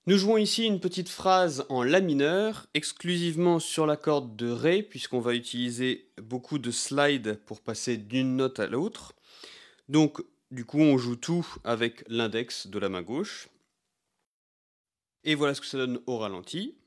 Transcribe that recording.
Nous jouons ici une petite phrase en la mineur, exclusivement sur la corde de Ré, puisqu'on va utiliser beaucoup de slides pour passer d'une note à l'autre. Donc, du coup, on joue tout avec l'index de la main gauche. Et voilà ce que ça donne au ralenti.